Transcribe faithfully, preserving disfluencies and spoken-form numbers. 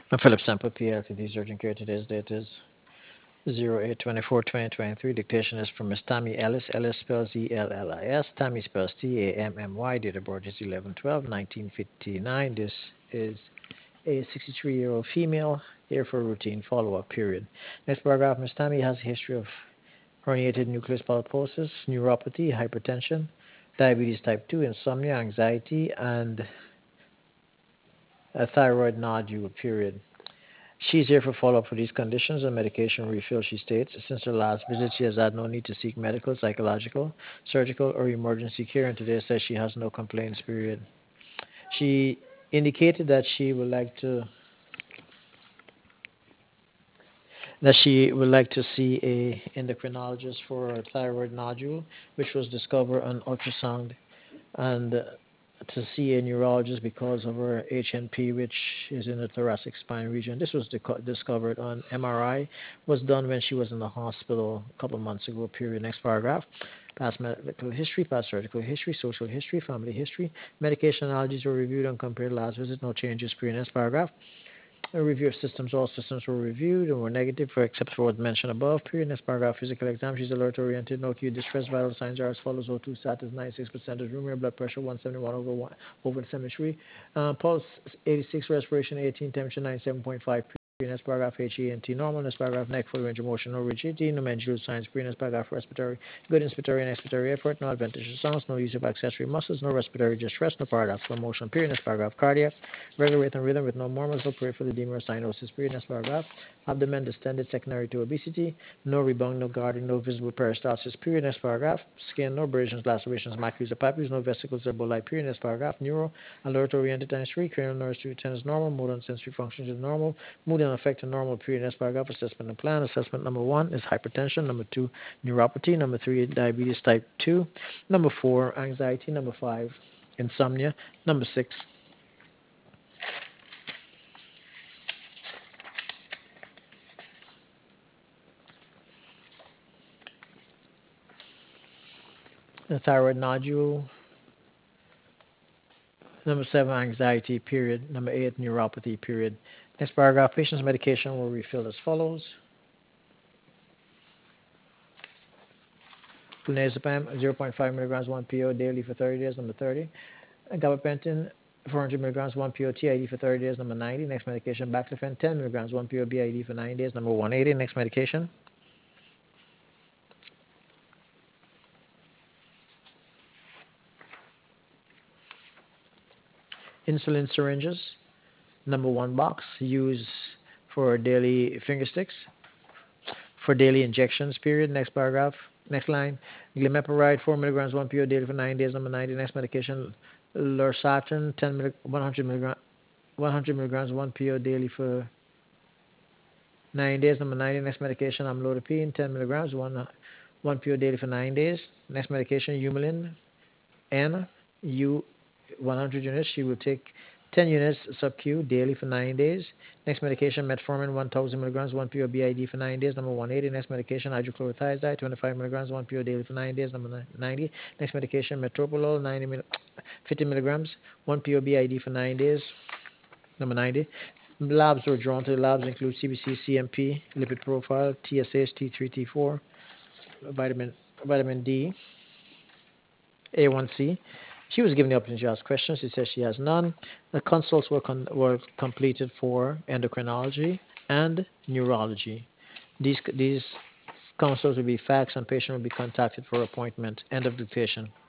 I'm Philip Sample, P L T D Urgent Care. Today's date is zero eight twenty-four twenty twenty-three. Dictation is from Miss Tammy Ellis. Ellis spells E L L I S. Tammy spells T A M M Y. Date of birth is eleven twelve nineteen fifty-nine. This is a sixty-three year old female here for routine follow up period. Next paragraph. Miss Tammy has a history of herniated nucleus pulposus, neuropathy, hypertension, diabetes type two, insomnia, anxiety, and a thyroid nodule period. She's here for follow-up for these conditions and medication refill, she states. Since her last visit, she has had no need to seek medical, psychological, surgical, or emergency care, and today says she has no complaints, period. She indicated that she would like to that she would like to see a endocrinologist for a thyroid nodule, which was discovered on ultrasound, and uh, to see a neurologist because of her H N P, which is in the thoracic spine region. This was dico- discovered on M R I, was done when she was in the hospital a couple of months ago. Period. Next paragraph. Past medical history, past surgical history, social history, family history. Medication allergies were reviewed and compared last visit. No changes. Period. Next paragraph. A review of systems. All systems were reviewed and were negative for except for what mentioned above. Period. Next paragraph. Physical exam. She's alert oriented. No acute distress. Vital signs are as follows. O two status ninety-six percent of room air. Blood pressure one seventy-one over one over seventy-three. Uh, pulse eighty-six. Respiration eighteen. Temperature ninety-seven point five. Next paragraph. H E N T normal. Next paragraph. Neck full range of motion. No rigidity. No mandibular signs. Pre. Next paragraph. Respiratory. Good inspiratory and expiratory effort. No adventitious sounds. No use of accessory muscles. No respiratory distress. No paradoxical motion. Period. Next paragraph. Cardiac. Regular rate and rhythm with no murmurs, no peripheral edema or cyanosis. Period. Next paragraph. Abdomen distended secondary to obesity. No rebound, no guarding, no visible peristalsis. Period. Next paragraph. Skin, no abrasions, lacerations, macules or papules, no vesicles or bolite. Period. Next paragraph. Neuro, alert oriented times three. Cranial nerves to tennis normal. Motor and sensory functions is normal. Mood and affect normal. Period. Next paragraph. Assessment and plan. Assessment number one is hypertension. Number two, neuropathy. Number three, diabetes type two. Number four, anxiety. Number five, insomnia. Number six, a thyroid nodule. Number seven, anxiety, period. Number eight, neuropathy, period. Next paragraph, patient's medication will refill as follows. Clonazepam, zero point five milligrams, one P O daily for thirty days, number thirty. Gabapentin, four hundred milligrams, one P O T I D for thirty days, number ninety. Next medication, Baclofen, ten milligrams, one P O B I D for ninety days, number one eighty. Next medication, insulin syringes, number one box, use for daily finger sticks, for daily injections, period. Next paragraph, next line. Glimepiride, four milligrams, one P O daily for nine days, number ninety. Next medication, Lorsatin, ten milli- one hundred milligrams, one hundred milligrams, one P O daily for nine days, number ninety. Next medication, amlodipine, ten milligrams, one, one P O daily for nine days. Next medication, Humulin, N, U, one hundred units. She will take ten units sub-Q daily for nine days. Next medication, metformin, one thousand milligrams, one P O B I D for nine days. Number one eighty. Next medication, hydrochlorothiazide, twenty-five milligrams, one P O daily for nine days. Number ninety. Next medication, metoprolol, ninety mil- fifty milligrams, one P O B I D for nine days. Number ninety. Labs were drawn to the labs include C B C, C M P, lipid profile, T S H, T three, T four, vitamin vitamin D, A one C. She was given the opportunity to ask questions. She says she has none. The consults were, con- were completed for endocrinology and neurology. These, these consults will be faxed and patient will be contacted for appointment. End of dictation.